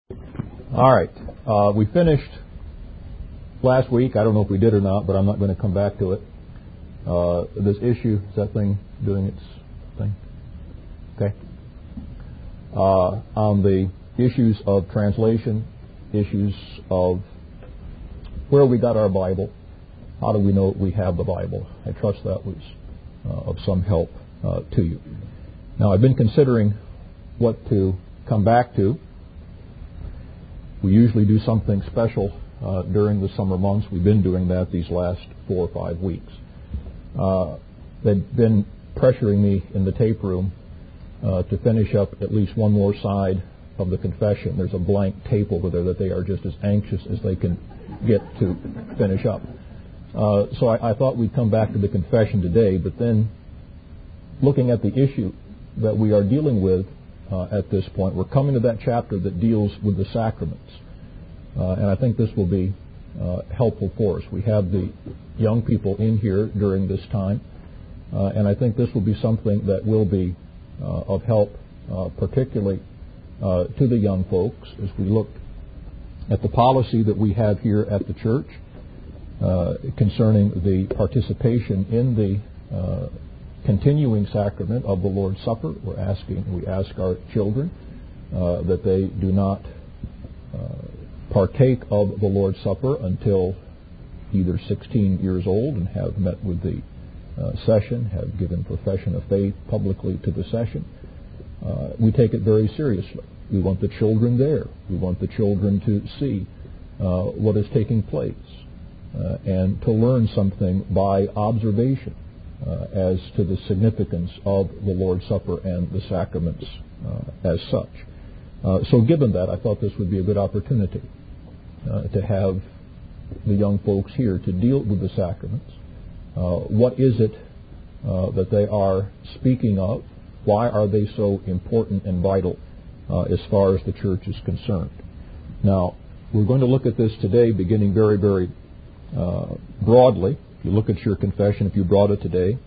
All right. We finished last week. I don't know if we did or not, but I'm not going to come back to it. This issue, is that thing doing its thing? Okay. On the issues of translation, issues of where we got our Bible, how do we know we have the Bible? I trust that was of some help to you. Now, I've been considering what to come back to. We usually do something special during the summer months. We've been doing that these last 4 or 5 weeks. They've been pressuring me in the tape room to finish up at least one more side of the confession. There's a blank tape over there that they are just as anxious as they can get to finish up. So I thought we'd come back to the confession today, but then looking at the issue that we are dealing with at this point, we're coming to that chapter that deals with the sacraments. And I think this will be helpful for us. We have the young people in here during this time, and I think this will be something that will be of help, particularly to the young folks as we look at the policy that we have here at the church concerning the participation in the continuing sacrament of the Lord's Supper. We ask our children that they do not partake of the Lord's Supper until either 16 years old and have met with the session, have given profession of faith publicly to the session. We take it very seriously. We want the children there. We want the children to see what is taking place and to learn something by observation as to the significance of the Lord's Supper and the sacraments as such. So given that, I thought this would be a good opportunity to have the young folks here to deal with the sacraments. What is it that they are speaking of? Why are they so important and vital as far as the church is concerned? Now, we're going to look at this today beginning very, very broadly. If you look at your confession, if you brought it today,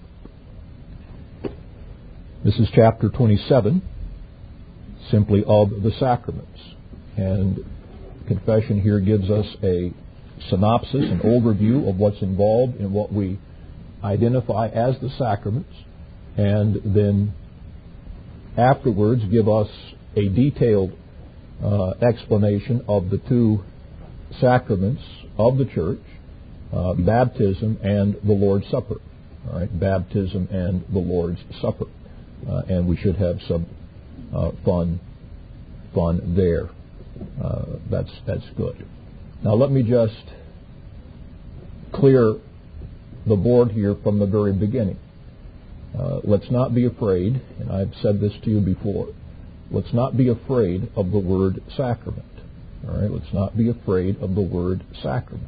this is chapter 27, simply of the sacraments. And confession here gives us a synopsis, an overview of what's involved in what we identify as the sacraments, and then afterwards give us a detailed explanation of the two sacraments of the church, baptism and the Lord's Supper. All right, baptism and the Lord's Supper, and we should have some fun there. That's good. Now let me just clear the board here from the very beginning. Let's not be afraid, and I've said this to you before. Let's not be afraid of the word sacrament. All right, let's not be afraid of the word sacrament.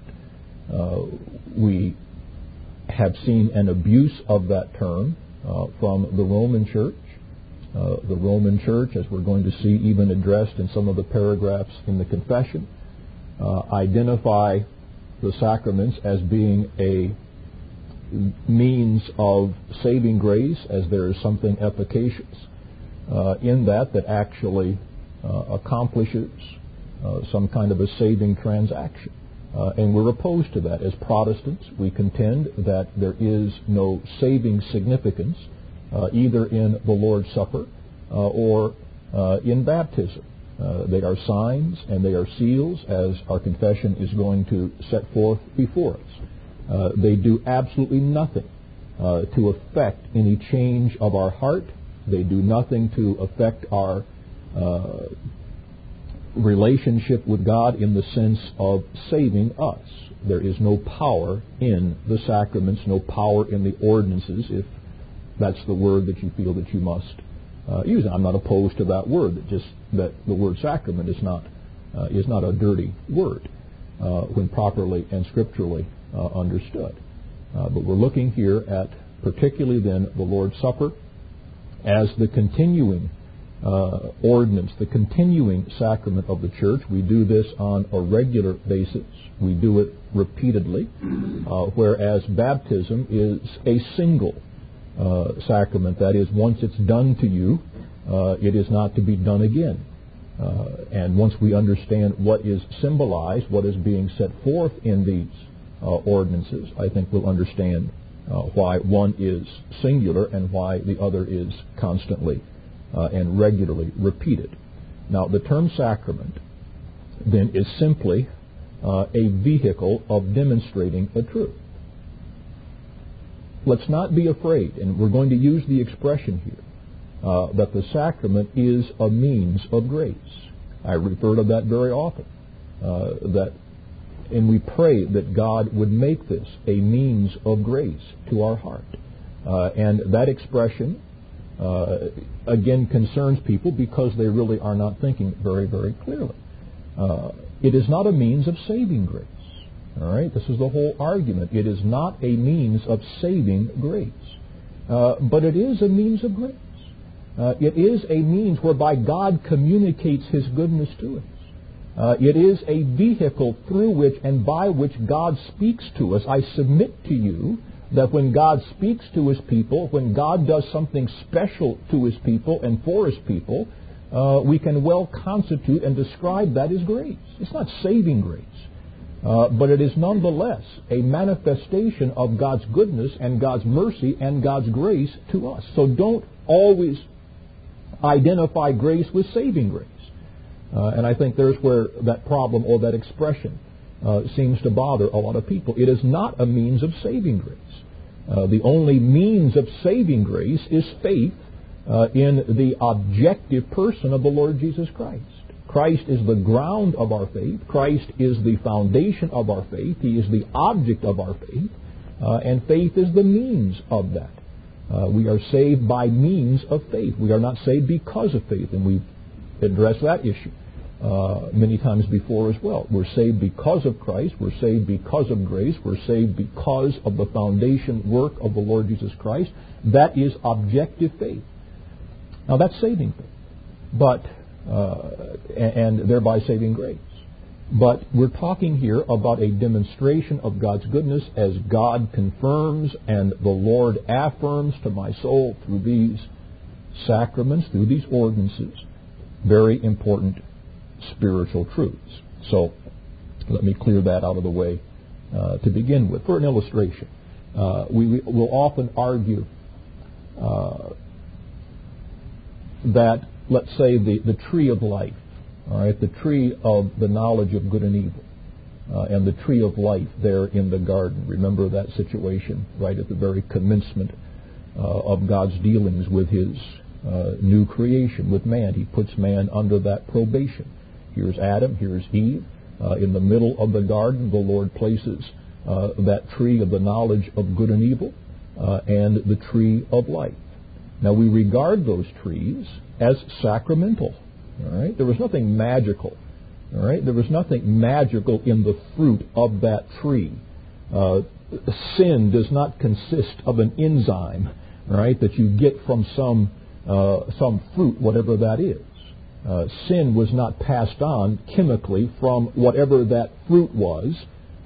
We have seen an abuse of that term from the Roman Church. The Roman Church, as we're going to see even addressed in some of the paragraphs in the confession, identify the sacraments as being a means of saving grace, as there is something efficacious in that actually accomplishes some kind of a saving transaction. And we're opposed to that. As Protestants, we contend that there is no saving significance either in the Lord's Supper or in baptism. They are signs and they are seals, as our confession is going to set forth before us. They do absolutely nothing to affect any change of our heart. They do nothing to affect our relationship with God in the sense of saving us. There is no power in the sacraments, no power in the ordinances, if that's the word that you feel that you must use. I'm not opposed to that word, that the word sacrament is not a dirty word when properly and scripturally understood. But we're looking here at particularly then the Lord's Supper as the continuing ordinance, the continuing sacrament of the church. We do this on a regular basis. We do it repeatedly, whereas baptism is a single sacrament. That is, once it's done to you, it is not to be done again. And once we understand what is symbolized, what is being set forth in these ordinances, I think we'll understand why one is singular and why the other is constantly and regularly repeated. Now, the term sacrament then is simply a vehicle of demonstrating a truth. Let's not be afraid, and we're going to use the expression here, that the sacrament is a means of grace. I refer to that very often, and we pray that God would make this a means of grace to our heart. And that expression, again, concerns people because they really are not thinking very, very clearly. It is not a means of saving grace. All right? This is the whole argument. It is not a means of saving grace. But it is a means of grace. It is a means whereby God communicates His goodness to us. It is a vehicle through which and by which God speaks to us. I submit to you that when God speaks to His people, when God does something special to His people and for His people, we can well constitute and describe that as grace. It's not saving grace. But it is nonetheless a manifestation of God's goodness and God's mercy and God's grace to us. So don't always identify grace with saving grace. And I think there's where that problem or that expression seems to bother a lot of people. It is not a means of saving grace. The only means of saving grace is faith in the objective person of the Lord Jesus Christ. Christ is the ground of our faith. Christ is the foundation of our faith. He is the object of our faith. And faith is the means of that. We are saved by means of faith. We are not saved because of faith. And we've addressed that issue many times before as well. We're saved because of Christ. We're saved because of grace. We're saved because of the foundation work of the Lord Jesus Christ. That is objective faith. Now that's saving faith. But and thereby saving grace. But we're talking here about a demonstration of God's goodness as God confirms and the Lord affirms to my soul through these sacraments, through these ordinances, very important spiritual truths. So let me clear that out of the way to begin with. For an illustration, we will often argue that, let's say, the tree of life, all right, the tree of the knowledge of good and evil, and the tree of life there in the garden. Remember that situation right at the very commencement of God's dealings with His new creation, with man. He puts man under that probation. Here's Adam, here's Eve. In the middle of the garden, the Lord places that tree of the knowledge of good and evil and the tree of life. Now, we regard those trees as sacramental. All right? There was nothing magical. All right? There was nothing magical in the fruit of that tree. Sin does not consist of an enzyme, all right, that you get from some fruit, whatever that is. Sin was not passed on chemically from whatever that fruit was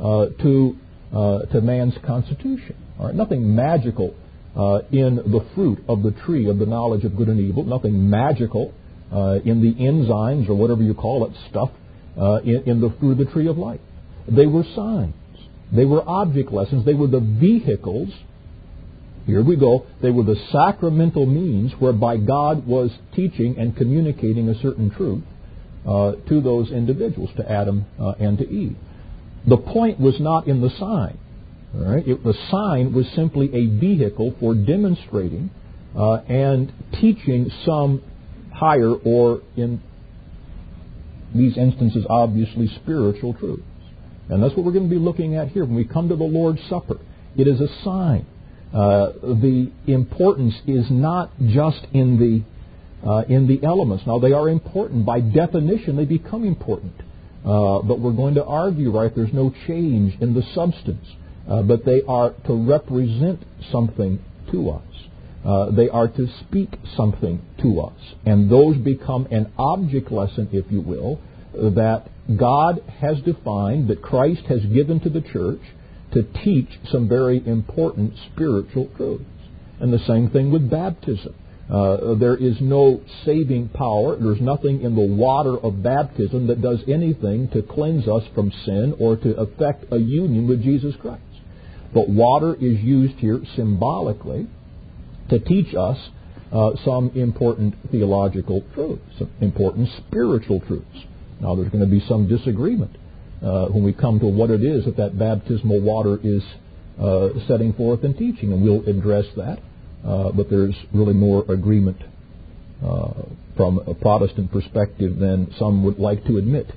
to man's constitution. All right? Nothing magical in the fruit of the tree of the knowledge of good and evil. Nothing magical in the enzymes or whatever you call it stuff in the fruit of the tree of life. They were signs. They were object lessons. They were the vehicles. Here we go. They were the sacramental means whereby God was teaching and communicating a certain truth to those individuals, to Adam and to Eve. The point was not in the sign. All right? The sign was simply a vehicle for demonstrating and teaching some higher, or in these instances, obviously spiritual truths. And that's what we're going to be looking at here when we come to the Lord's Supper. It is a sign. The importance is not just in the elements. Now, they are important. By definition, they become important. But we're going to argue, right, there's no change in the substance. But they are to represent something to us. They are to speak something to us. And those become an object lesson, if you will, that God has defined, that Christ has given to the church to teach some very important spiritual truths. And the same thing with baptism. There is no saving power. There's nothing in the water of baptism that does anything to cleanse us from sin or to effect a union with Jesus Christ. But water is used here symbolically to teach us some important theological truths, some important spiritual truths. Now, there's going to be some disagreement when we come to what it is that baptismal water is setting forth and teaching, and we'll address that. But there's really more agreement from a Protestant perspective than some would like to admit,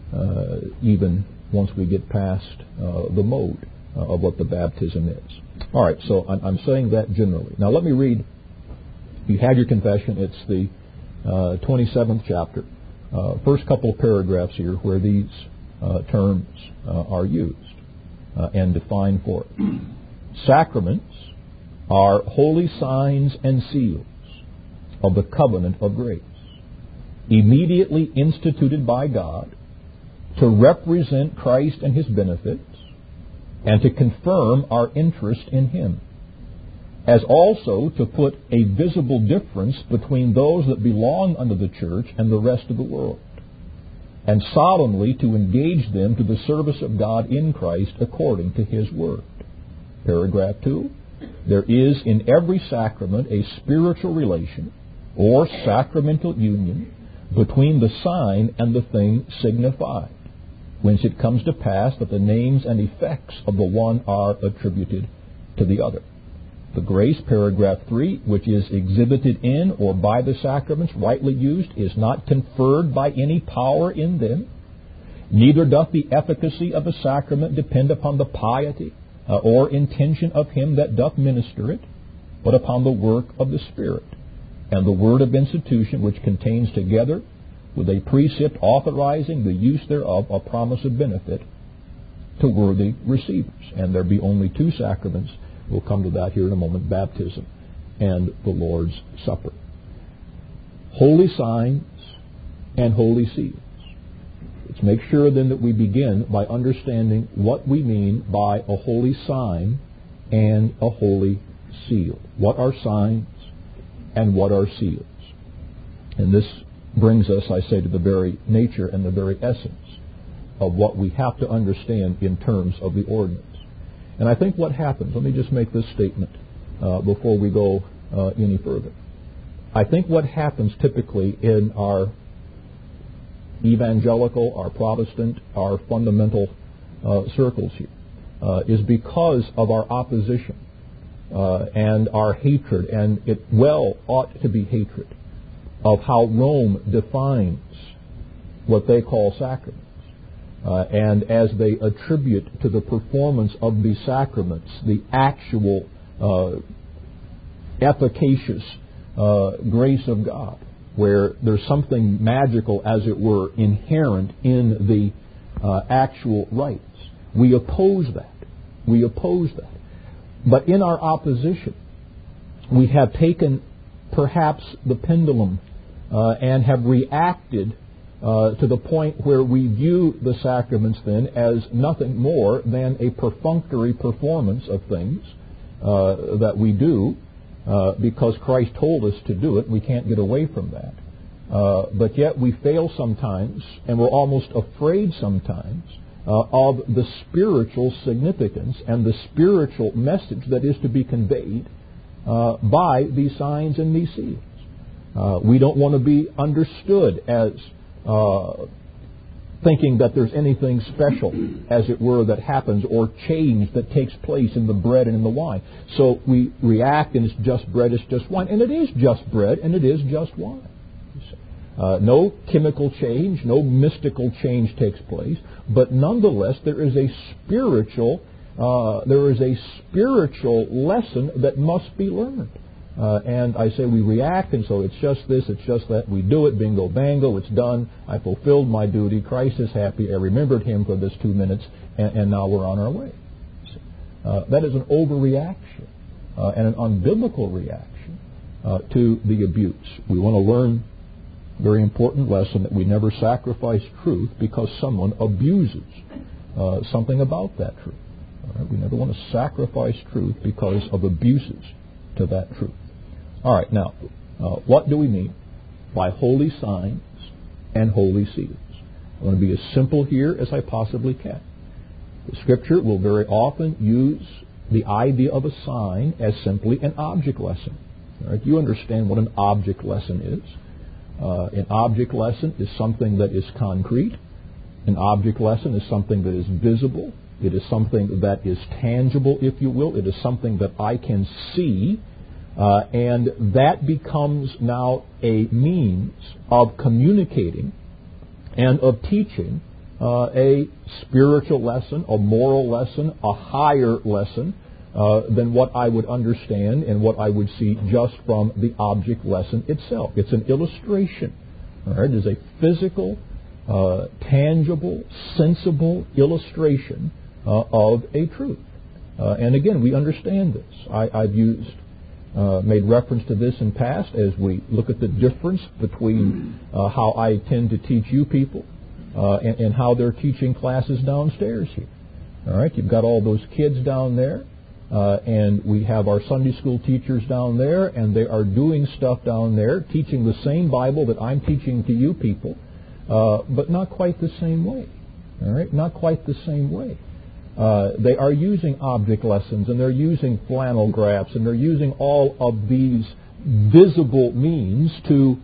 even once we get past the mode of what the baptism is. All right, so I'm saying that generally. Now let me read. You have your confession. It's the 27th chapter. First couple of paragraphs here where these terms are used and defined for it. Sacraments are holy signs and seals of the covenant of grace, immediately instituted by God to represent Christ and His benefits and to confirm our interest in Him, as also to put a visible difference between those that belong unto the church and the rest of the world, and solemnly to engage them to the service of God in Christ according to His Word. Paragraph 2. There is in every sacrament a spiritual relation or sacramental union between the sign and the thing signified, whence it comes to pass that the names and effects of the one are attributed to the other. The grace, paragraph 3, which is exhibited in or by the sacraments rightly used, is not conferred by any power in them. Neither doth the efficacy of a sacrament depend upon the piety or intention of him that doth minister it, but upon the work of the Spirit, and the word of institution, which contains together with a precept authorizing the use thereof a promise of benefit to worthy receivers. And there be only two sacraments. We'll come to that here in a moment: baptism and the Lord's Supper. Holy signs and holy seals. Let's make sure then that we begin by understanding what we mean by a holy sign and a holy seal. What are signs and what are seals? And this brings us, I say, to the very nature and the very essence of what we have to understand in terms of the ordinance. And I think what happens, let me just make this statement before we go any further. I think what happens typically in our evangelical, our Protestant, our fundamental circles here is because of our opposition and our hatred, and it well ought to be hatred, of how Rome defines what they call sacraments. And as they attribute to the performance of the sacraments the actual efficacious grace of God, where there's something magical, as it were, inherent in the actual rites. We oppose that. We oppose that. But in our opposition, we have taken perhaps the pendulum and have reacted to the point where we view the sacraments then as nothing more than a perfunctory performance of things that we do because Christ told us to do it. We can't get away from that. But yet we fail sometimes, and we're almost afraid sometimes of the spiritual significance and the spiritual message that is to be conveyed by these signs and these seals. We don't want to be understood as thinking that there's anything special, as it were, that happens or change that takes place in the bread and in the wine. So we react, and it's just bread, it's just wine. And it is just bread, and it is just wine. No chemical change, no mystical change takes place, but nonetheless there is a spiritual lesson that must be learned. And I say we react, and so it's just this, it's just that. We do it, bingo, bango, it's done. I fulfilled my duty. Christ is happy. I remembered Him for this 2 minutes, and now we're on our way. That is an overreaction and an unbiblical reaction to the abuse. We want to learn a very important lesson that we never sacrifice truth because someone abuses something about that truth. All right? We never want to sacrifice truth because of abuses to that truth. All right, now, What do we mean by holy signs and holy seals? I want to be as simple here as I possibly can. The Scripture will very often use the idea of a sign as simply an object lesson. All right? You understand what an object lesson is. An object lesson is something that is concrete. An object lesson is something that is visible. It is something that is tangible, if you will. It is something that I can see. And that becomes now a means of communicating and of teaching a spiritual lesson, a moral lesson, a higher lesson than what I would understand and what I would see just from the object lesson itself. It's an illustration. All right? It is a physical, tangible, sensible illustration of a truth. And again, we understand this. I've made reference to this in past as we look at the difference between how I tend to teach you people and how they're teaching classes downstairs here. All right, you've got all those kids down there, and we have our Sunday school teachers down there, and they are doing stuff down there, teaching the same Bible that I'm teaching to you people, but not quite the same way. All right, not quite the same way. They are using object lessons, and they're using flannel graphs, and they're using all of these visible means to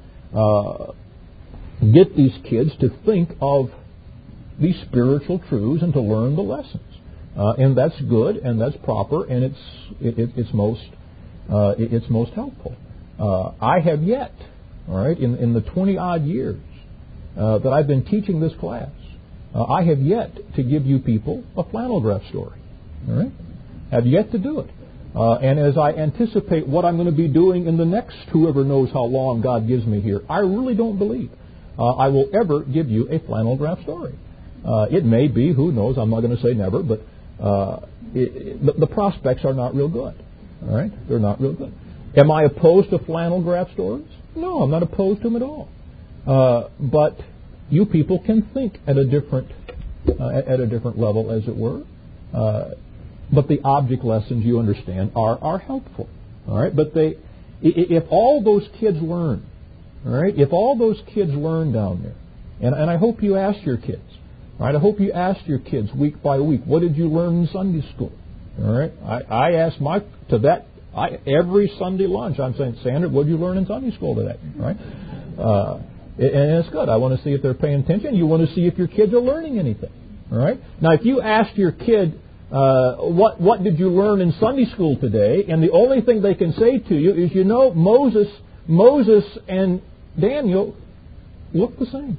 get these kids to think of these spiritual truths and to learn the lessons. And that's good, and that's proper, and it's most helpful. I have yet, all right, in the 20-odd years that I've been teaching this class, I have yet to give you people a flannel graph story. All right? Have yet to do it. And as I anticipate what I'm going to be doing in the next whoever knows how long God gives me here, I really don't believe I will ever give you a flannel graph story. It may be, who knows, I'm not going to say never, but the prospects are not real good. All right? They're not real good. Am I opposed to flannel graph stories? No, I'm not opposed to them at all. But you people can think at a different level, as it were. But the object lessons, you understand, are helpful. All right, but if all those kids learn, all right, if all those kids learn down there, and I hope you ask your kids, all right, I hope you ask your kids week by week, what did you learn in Sunday school? All right, I ask every Sunday lunch, I'm saying, Sandra, what did you learn in Sunday school today? All right. And it's good. I want to see if they're paying attention. You want to see if your kids are learning anything. All right. Now, if you ask your kid, what did you learn in Sunday school today, and the only thing they can say to you is, Moses and Daniel look the same.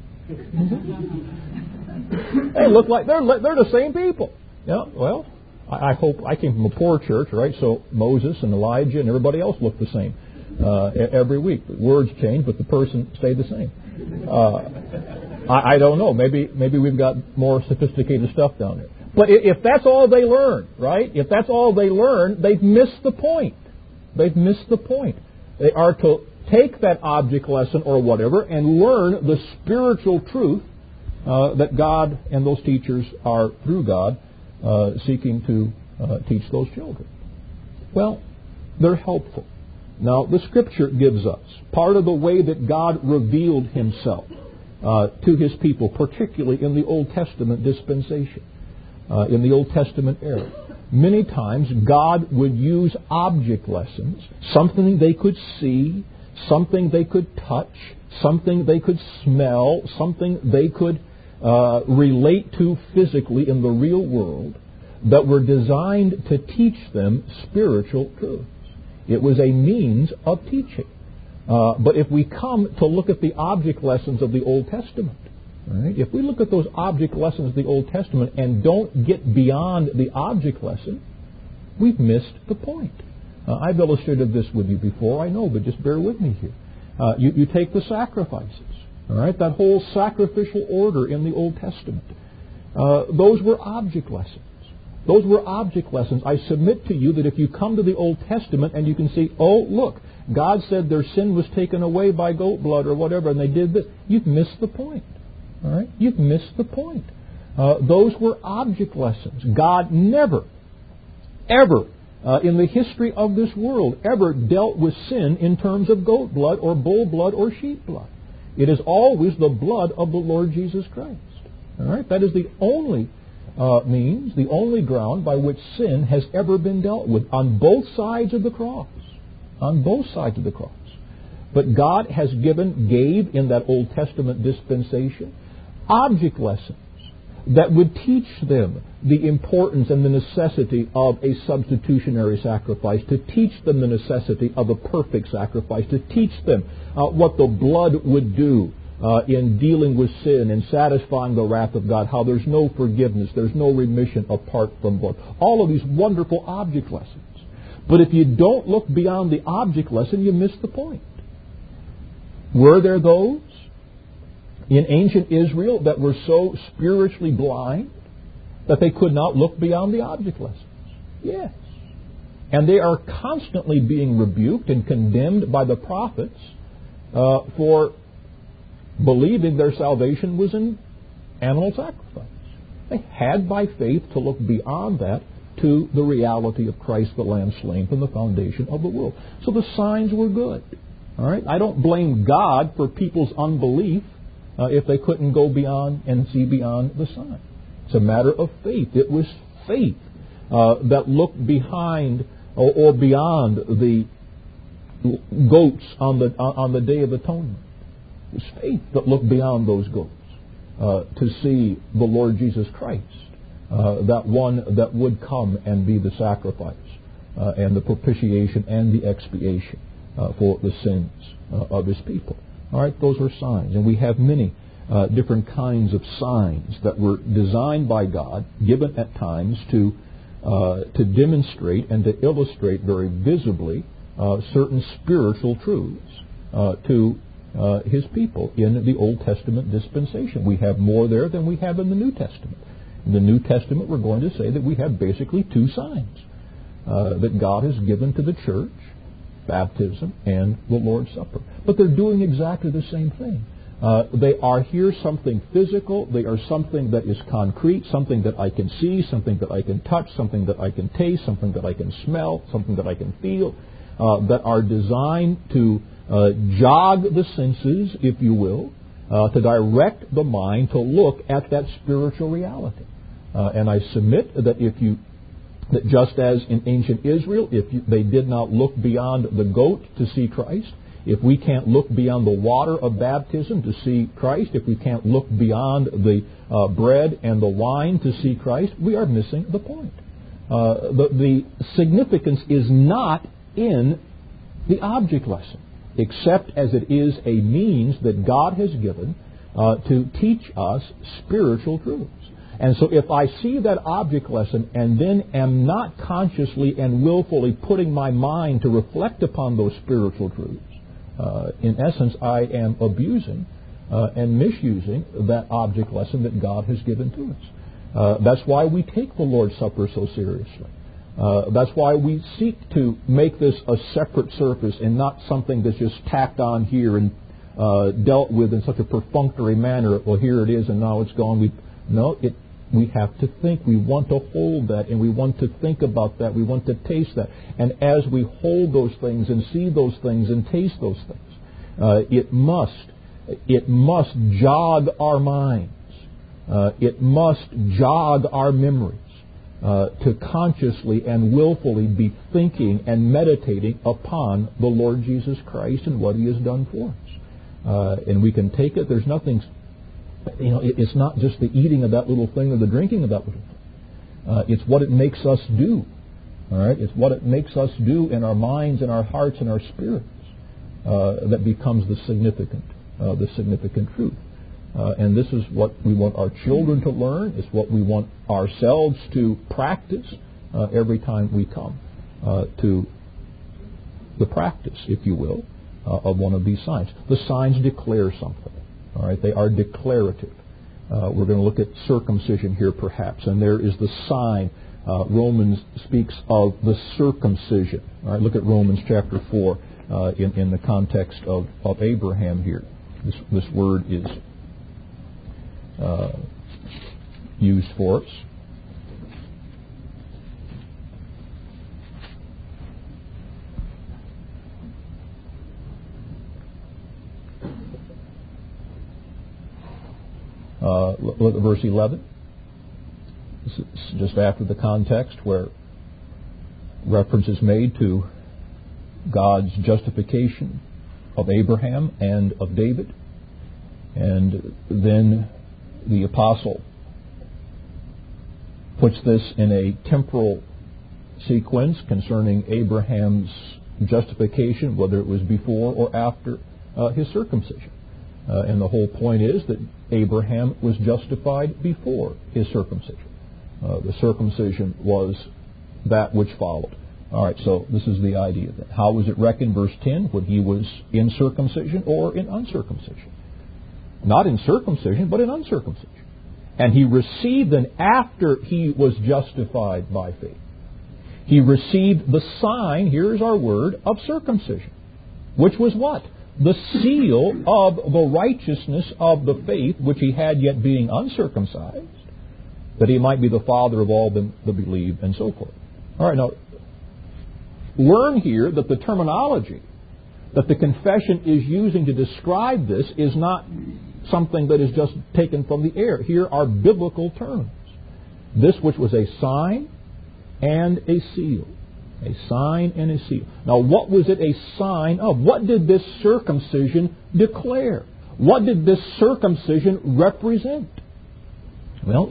They look like they're the same people. Yeah. Well, I hope I came from a poor church, right? So Moses and Elijah and everybody else look the same. Every week. The words change, but the person stayed the same. I don't know. Maybe we've got more sophisticated stuff down there. But if that's all they learn, right? If that's all they learn, they've missed the point. They've missed the point. They are to take that object lesson or whatever and learn the spiritual truth that God and those teachers are, through God, seeking to teach those children. Well, they're helpful. Now, the Scripture gives us part of the way that God revealed Himself to His people, particularly in the Old Testament dispensation, in the Old Testament era. Many times, God would use object lessons, something they could see, something they could touch, something they could smell, something they could relate to physically in the real world, that were designed to teach them spiritual truths. It was a means of teaching. But if we come to look at the object lessons of the Old Testament, right, if we look at those object lessons of the Old Testament and don't get beyond the object lesson, we've missed the point. I've illustrated this with you before, I know, but just bear with me here. You take the sacrifices, all right, that whole sacrificial order in the Old Testament. Those were object lessons. Those were object lessons. I submit to you that if you come to the Old Testament and you can see, oh, look, God said their sin was taken away by goat blood or whatever, and they did this, you've missed the point. All right? You've missed the point. Those were object lessons. God never, ever in the history of this world ever dealt with sin in terms of goat blood or bull blood or sheep blood. It is always the blood of the Lord Jesus Christ. All right? That is the only means, the only ground by which sin has ever been dealt with on both sides of the cross. On both sides of the cross. But God has gave in that Old Testament dispensation object lessons that would teach them the importance and the necessity of a substitutionary sacrifice, to teach them the necessity of a perfect sacrifice, to teach them what the blood would do in dealing with sin and satisfying the wrath of God, how there's no forgiveness, there's no remission apart from blood. All of these wonderful object lessons. But if you don't look beyond the object lesson, you miss the point. Were there those in ancient Israel that were so spiritually blind that they could not look beyond the object lessons? Yes. And they are constantly being rebuked and condemned by the prophets for believing their salvation was in animal sacrifice. They had by faith to look beyond that to the reality of Christ the Lamb slain from the foundation of the world. So the signs were good. All right? I don't blame God for people's unbelief if they couldn't go beyond and see beyond the sign. It's a matter of faith. It was faith that looked behind or beyond the goats on the Day of Atonement. It was faith that looked beyond those goats to see the Lord Jesus Christ, that one that would come and be the sacrifice and the propitiation and the expiation for the sins of His people. All right, those are signs. And we have many different kinds of signs that were designed by God, given at times to demonstrate and to illustrate very visibly certain spiritual truths to His people in the Old Testament dispensation. We have more there than we have in the New Testament. In the New Testament, we're going to say that we have basically two signs that God has given to the church: baptism and the Lord's Supper. But they're doing exactly the same thing. They are here something physical. They are something that is concrete, something that I can see, something that I can touch, something that I can taste, something that I can smell, something that I can feel, that are designed to jog the senses, if you will, to direct the mind to look at that spiritual reality. And I submit that that just as in ancient Israel, they did not look beyond the goat to see Christ, if we can't look beyond the water of baptism to see Christ, if we can't look beyond the bread and the wine to see Christ, we are missing the point. The significance is not in the object lesson, except as it is a means that God has given to teach us spiritual truths. And so if I see that object lesson and then am not consciously and willfully putting my mind to reflect upon those spiritual truths, in essence, I am abusing and misusing that object lesson that God has given to us. That's why we take the Lord's Supper so seriously. That's why we seek to make this a separate surface and not something that's just tacked on here and dealt with in such a perfunctory manner. Well, here it is and now it's gone. We have to think. We want to hold that, and we want to think about that. We want to taste that. And as we hold those things and see those things and taste those things, it must jog our minds. It must jog our memories to consciously and willfully be thinking and meditating upon the Lord Jesus Christ and what He has done for us. And we can take it. There's nothing... it's not just the eating of that little thing or the drinking of that little thing. It's what it makes us do. All right, it's what it makes us do in our minds and our hearts and our spirits that becomes the significant truth. And this is what we want our children to learn. It's what we want ourselves to practice every time we come to the practice, if you will, of one of these signs. The signs declare something. All right, they are declarative. We're going to look at circumcision here, perhaps, and there is the sign. Romans speaks of the circumcision. All right, look at Romans chapter 4 in the context of Abraham here. This word is used for us. Look at verse 11. This is just after the context where reference is made to God's justification of Abraham and of David. And then the apostle puts this in a temporal sequence concerning Abraham's justification, whether it was before or after his circumcision. And the whole point is that Abraham was justified before his circumcision. The circumcision was that which followed. All right, so this is the idea. Then. How was it reckoned, verse 10, when he was in circumcision or in uncircumcision? Not in circumcision, but in uncircumcision. And he received them after he was justified by faith. He received the sign, here's our word, of circumcision. Which was what? The seal of the righteousness of the faith which he had yet being uncircumcised, that he might be the father of all them that believe, and so forth. All right, now, learn here that the terminology that the confession is using to describe this is not something that is just taken from the air. Here are biblical terms. This which was a sign and a seal. A sign and a seal. Now, what was it a sign of? What did this circumcision declare? What did this circumcision represent? Well,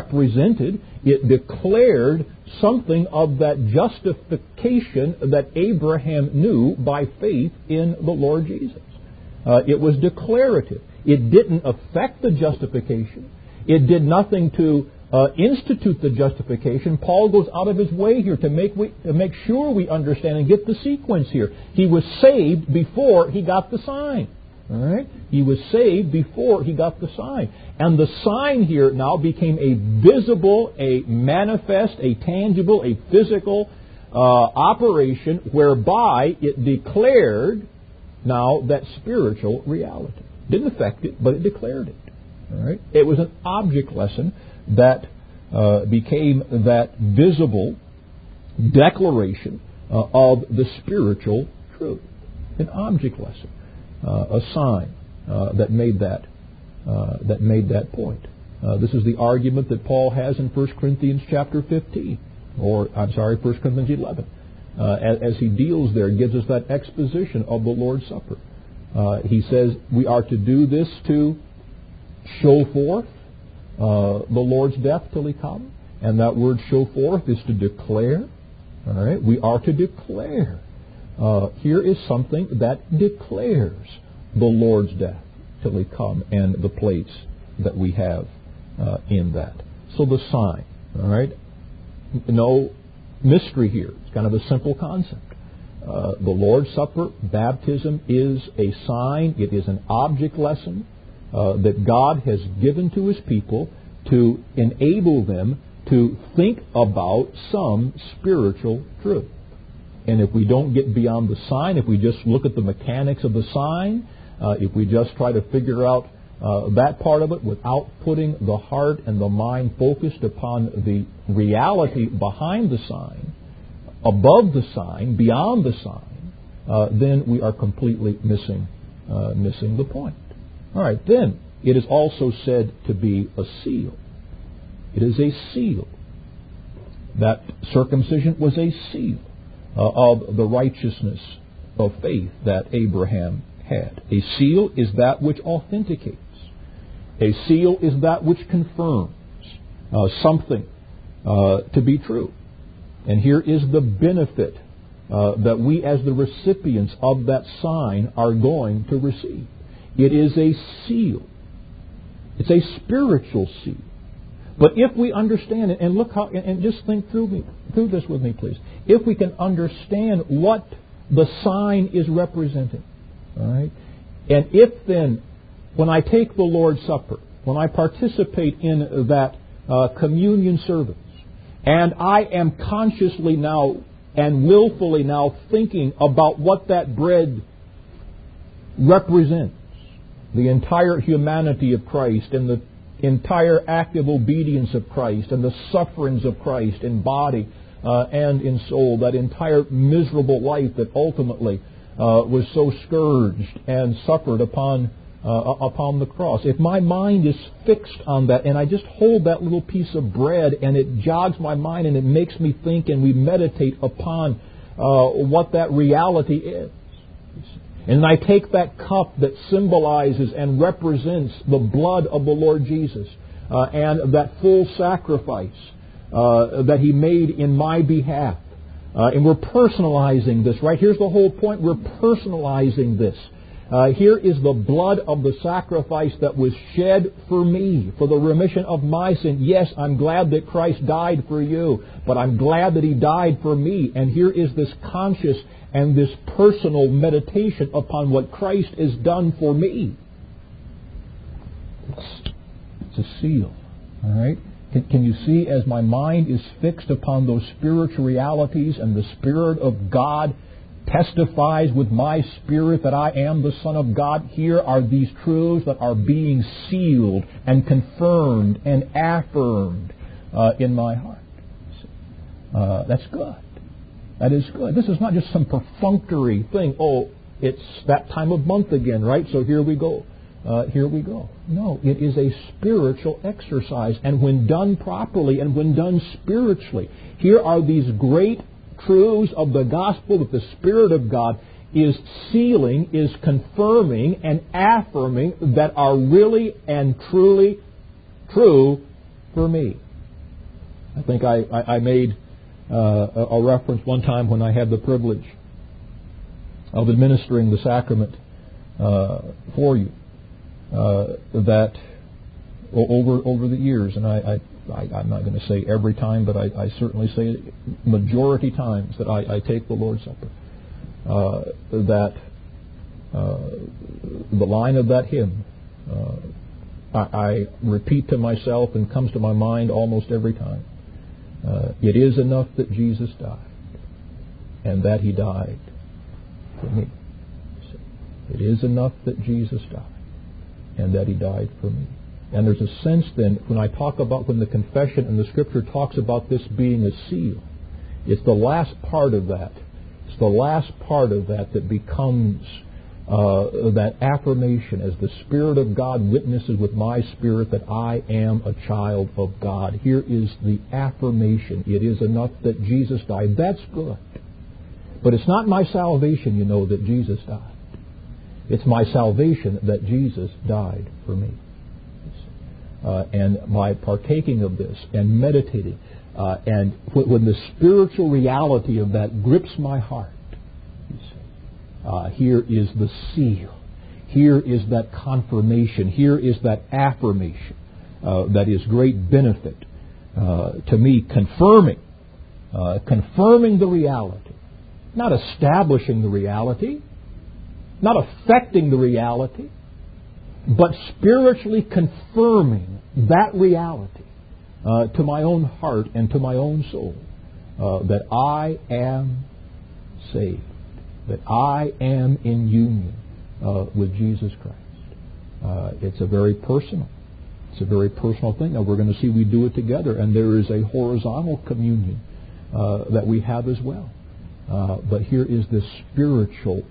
it declared something of that justification that Abraham knew by faith in the Lord Jesus. It was declarative. It didn't affect the justification. It did nothing to institute the justification. Paul goes out of his way here to make sure we understand and get the sequence here. He was saved before he got the sign. All right? He was saved before he got the sign. And the sign here now became a visible, a manifest, a tangible, a physical operation whereby it declared now that spiritual reality. Didn't affect it, but it declared it. All right? It was an object lesson that became that visible declaration of the spiritual truth. An object lesson. A sign that made that point. This is the argument that Paul has in 1 Corinthians chapter 15, 1 Corinthians 11. As he deals there, gives us that exposition of the Lord's Supper. He says we are to do this to show forth the Lord's death till he come. And that word show forth is to declare. All right, we are to declare. Here is something that declares the Lord's death till he come and the place that we have in that. So the sign, all right? No mystery here. It's kind of a simple concept. The Lord's Supper, baptism, is a sign. It is an object lesson that God has given to his people to enable them to think about some spiritual truth. And if we don't get beyond the sign, if we just look at the mechanics of the sign, if we just try to figure out that part of it without putting the heart and the mind focused upon the reality behind the sign, above the sign, beyond the sign, then we are completely missing the point. All right, then it is also said to be a seal. It is a seal. That circumcision was a seal of the righteousness of faith that Abraham had. A seal is that which authenticates. A seal is that which confirms something to be true. And here is the benefit that we as the recipients of that sign are going to receive. It is a seal. It's a spiritual seal. But if we understand it, and look how, and just think through this with me, please. If we can understand what the sign is representing, all right, and if then, when I take the Lord's Supper, when I participate in that communion service, and I am consciously now and willfully now thinking about what that bread represents, the entire humanity of Christ and the entire active obedience of Christ and the sufferings of Christ in body and in soul, that entire miserable life that ultimately was so scourged and suffered upon upon the cross, if my mind is fixed on that, and I just hold that little piece of bread, and it jogs my mind, and it makes me think, and we meditate upon what that reality is. And I take that cup that symbolizes and represents the blood of the Lord Jesus and that full sacrifice that He made in my behalf. And we're personalizing this, right? Here's the whole point. We're personalizing this. Here is the blood of the sacrifice that was shed for me, for the remission of my sin. Yes, I'm glad that Christ died for you, but I'm glad that He died for me. And here is this conscious and this personal meditation upon what Christ has done for me. It's a seal, all right? Can you see, as my mind is fixed upon those spiritual realities and the Spirit of God testifies with my spirit that I am the Son of God, here are these truths that are being sealed and confirmed and affirmed in my heart. That's good. That is good. This is not just some perfunctory thing. Oh, it's that time of month again, right? So here we go. Here we go. No, it is a spiritual exercise. And when done properly and when done spiritually, here are these great truths of the gospel that the Spirit of God is sealing, is confirming, and affirming that are really and truly true for me. I think I made a reference one time when I had the privilege of administering the sacrament for you. That over the years, and I'm not going to say every time, but I certainly say majority times that I take the Lord's Supper, that the line of that hymn I repeat to myself and comes to my mind almost every time. It is enough that Jesus died, and that He died for me. It is enough that Jesus died, and that He died for me. And there's a sense then, when I talk about, when the confession and the Scripture talks about this being a seal, it's the last part of that. It's the last part of that that becomes that affirmation as the Spirit of God witnesses with my spirit that I am a child of God. Here is the affirmation. It is enough that Jesus died. That's good. But it's not my salvation, you know, that Jesus died. It's my salvation that Jesus died for me. And by partaking of this and meditating, and when the spiritual reality of that grips my heart, here is the seal. Here is that confirmation. Here is that affirmation that is great benefit to me, confirming the reality, not establishing the reality, not affecting the reality, but spiritually confirming that reality to my own heart and to my own soul, that I am saved, that I am in union with Jesus Christ. It's a very personal thing. Now we're going to see we do it together, and there is a horizontal communion that we have as well. But here is this spiritual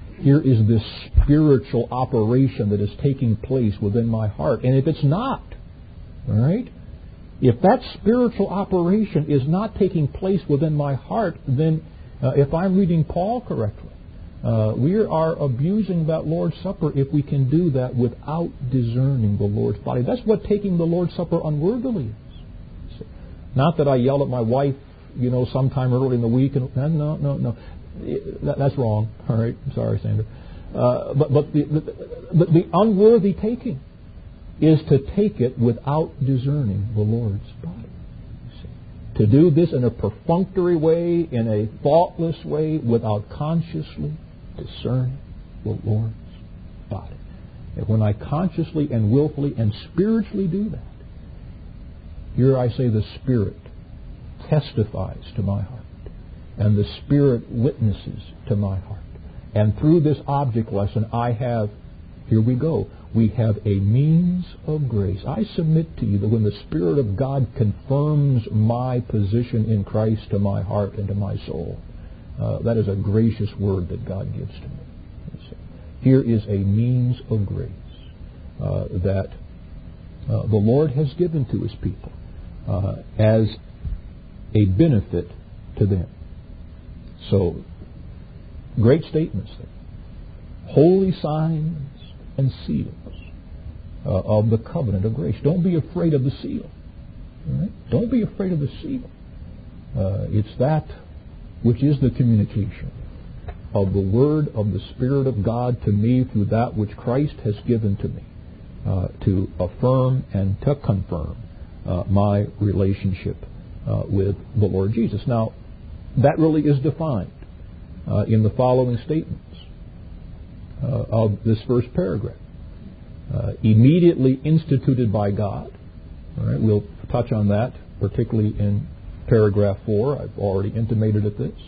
operation that is taking place within my heart. And if it's not, all right, if that spiritual operation is not taking place within my heart, then if I'm reading Paul correctly, we are abusing that Lord's Supper if we can do that without discerning the Lord's body. That's what taking the Lord's Supper unworthily is. Not that I yell at my wife, sometime early in the week. No. That's wrong. All right. I'm sorry, Sandra. But the unworthy taking is to take it without discerning the Lord's body. To do this in a perfunctory way, in a thoughtless way, without consciously discerning the Lord's body. And when I consciously and willfully and spiritually do that, here I say the Spirit testifies to my heart. And the Spirit witnesses to my heart. And through this object lesson, we have a means of grace. I submit to you that when the Spirit of God confirms my position in Christ to my heart and to my soul, that is a gracious word that God gives to me. Here is a means of grace. that the Lord has given to His people as a benefit to them. So, great statements there. Holy signs and seals of the covenant of grace. Don't be afraid of the seal. All right? Don't be afraid of the seal. It's that which is the communication of the Word of the Spirit of God to me through that which Christ has given to me to affirm and to confirm my relationship with the Lord Jesus. Now, that really is defined in the following statements of this first paragraph. Immediately instituted by God. All right, we'll touch on that, particularly in paragraph 4. I've already intimated at this.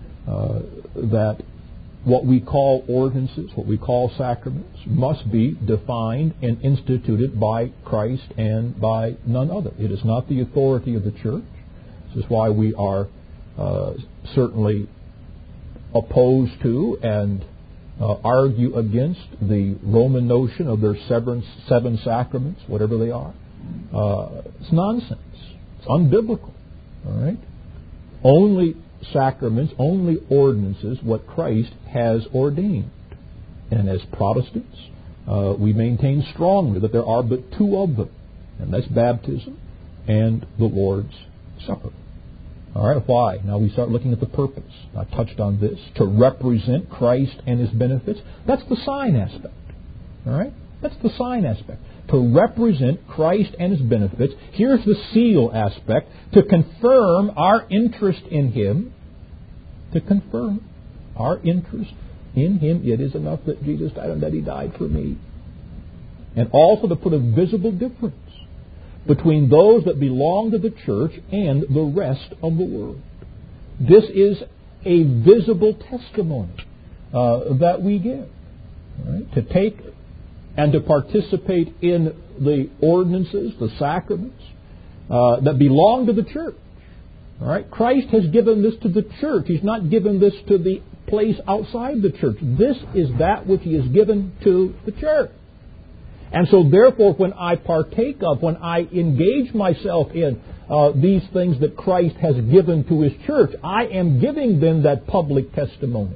That what we call ordinances, what we call sacraments, must be defined and instituted by Christ and by none other. It is not the authority of the church. This is why we are certainly opposed to and argue against the Roman notion of their seven sacraments, whatever they are. It's nonsense. It's unbiblical. All right? Only sacraments, only ordinances, what Christ has ordained. And as Protestants, we maintain strongly that there are but two of them, and that's baptism and the Lord's Supper. All right, why? Now we start looking at the purpose. I touched on this. To represent Christ and His benefits. That's the sign aspect. All right? That's the sign aspect. To represent Christ and His benefits. Here's the seal aspect. To confirm our interest in Him. To confirm our interest in Him. It is enough that Jesus died and that He died for me. And also to put a visible difference between those that belong to the church and the rest of the world. This is a visible testimony that we give. Right? To take and to participate in the ordinances, the sacraments that belong to the church. All right? Christ has given this to the church. He's not given this to the place outside the church. This is that which He has given to the church. And so therefore, when I partake of, when I engage myself in these things that Christ has given to His church, I am giving them that public testimony.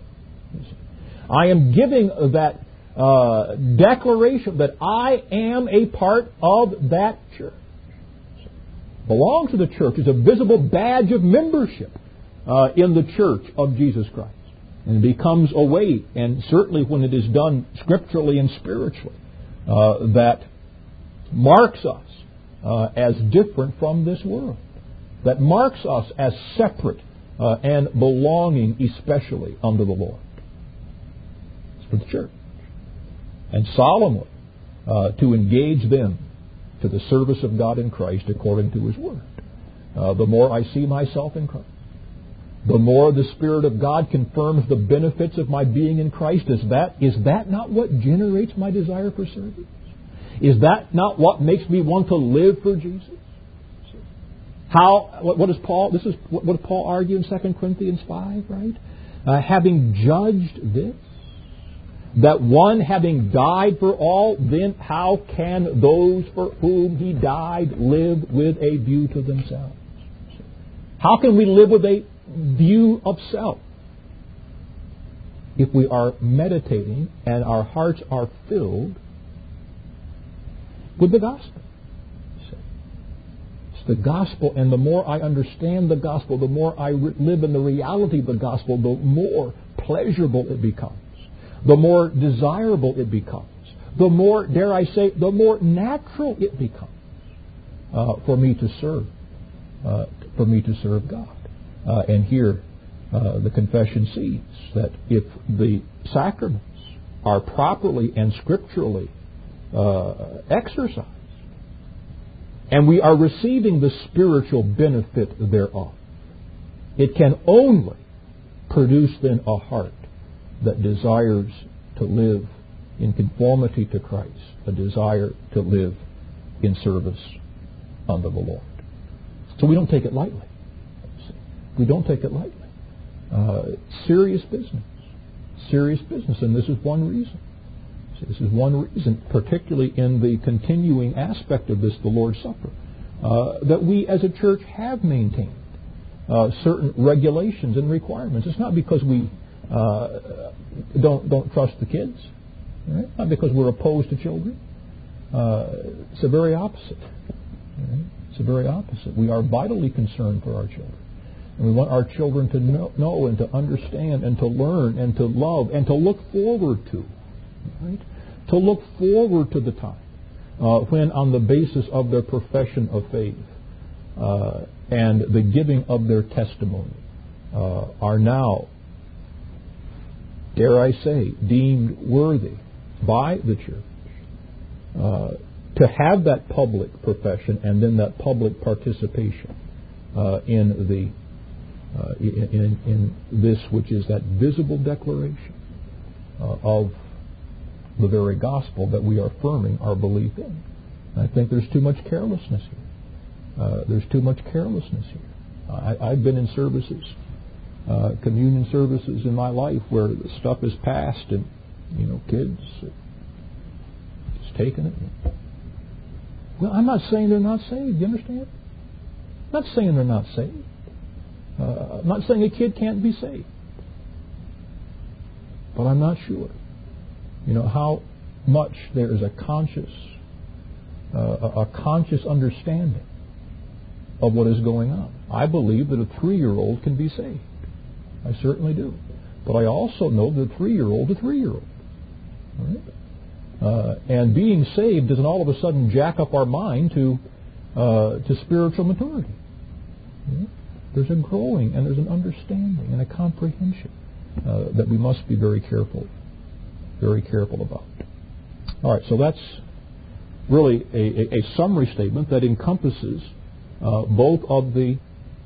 I am giving that declaration that I am a part of that church. Belongs to the church is a visible badge of membership in the church of Jesus Christ. And it becomes a way, and certainly when it is done scripturally and spiritually, that marks us as different from this world. That marks us as separate and belonging especially unto the Lord. It's for the church. And solemnly to engage them to the service of God in Christ according to His Word. The more I see myself in Christ, the more the Spirit of God confirms the benefits of my being in Christ. Is that not what generates my desire for service? Is that not what makes me want to live for Jesus? What does Paul argue in 2 Corinthians 5, right? Having judged this, that one having died for all, then how can those for whom He died live with a view to themselves? How can we live with a view of self if we are meditating and our hearts are filled with the gospel? It's the gospel, and the more I understand the gospel, the more I live in the reality of the gospel, the more pleasurable it becomes, the more desirable it becomes, the more, dare I say, the more natural it becomes for me to serve God. And here the confession sees that if the sacraments are properly and scripturally exercised, and we are receiving the spiritual benefit thereof, it can only produce then a heart that desires to live in conformity to Christ, a desire to live in service unto the Lord. So we don't take it lightly. We don't take it lightly. Serious business. Serious business. And this is one reason So this is one reason, particularly in the continuing aspect of this, the Lord's Supper, that we as a church have maintained certain regulations and requirements. It's not because we don't trust the kids, right? Not because we're opposed to children. It's the very opposite. Right? It's the very opposite. We are vitally concerned for our children. And we want our children to know and to understand and to learn and to love and to look forward to. Right? To look forward to the time when, on the basis of their profession of faith and the giving of their testimony, are now, dare I say, deemed worthy by the church to have that public profession and then that public participation in this, which is that visible declaration of the very gospel that we are affirming our belief in. I think there's too much carelessness here. There's too much carelessness here. I've been in services, communion services in my life where the stuff is passed and, kids just taking it. Well, I'm not saying they're not saved. You understand? I'm not saying they're not saved. I'm not saying a kid can't be saved. But I'm not sure how much there is a conscious understanding of what is going on. I believe that a 3-year-old can be saved. I certainly do. But I also know that a 3-year-old is a 3-year-old. All right? And being saved doesn't all of a sudden jack up our mind to spiritual maturity. Right? There's a growing and there's an understanding and a comprehension that we must be very careful about. All right, so that's really a summary statement that encompasses both of the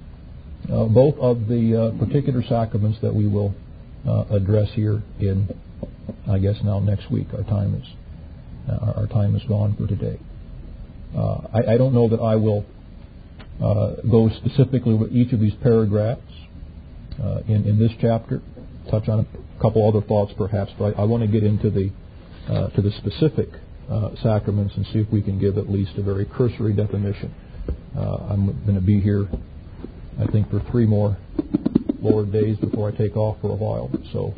particular sacraments that we will address here in, I guess now next week. Our time is gone for today. I don't know that I will go specifically with each of these paragraphs in this chapter. Touch on a couple other thoughts perhaps, but I want to get into to the specific sacraments and see if we can give at least a very cursory definition. I'm going to be here, I think, for 3 more Lord days before I take off for a while. So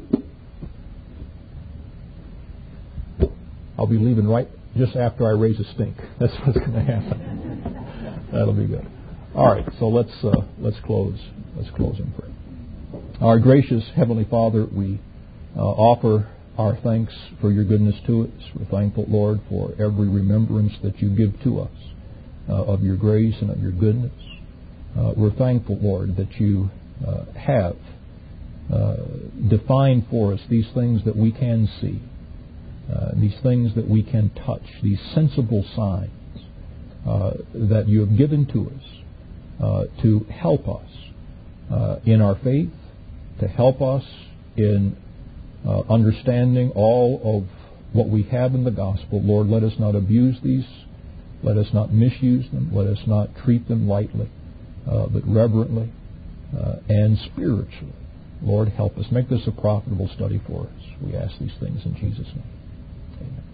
I'll be leaving right just after I raise a stink. That's what's going to happen. That'll be good. All right, so let's close. Let's close in prayer. Our gracious Heavenly Father, we offer our thanks for your goodness to us. We're thankful, Lord, for every remembrance that you give to us of your grace and of your goodness. We're thankful, Lord, that you have defined for us these things that we can see, these things that we can touch, these sensible signs that you have given to us to help us in our faith, to help us in understanding all of what we have in the gospel. Lord, let us not abuse these. Let us not misuse them. Let us not treat them lightly, but reverently and spiritually. Lord, help us. Make this a profitable study for us. We ask these things in Jesus' name. Amen.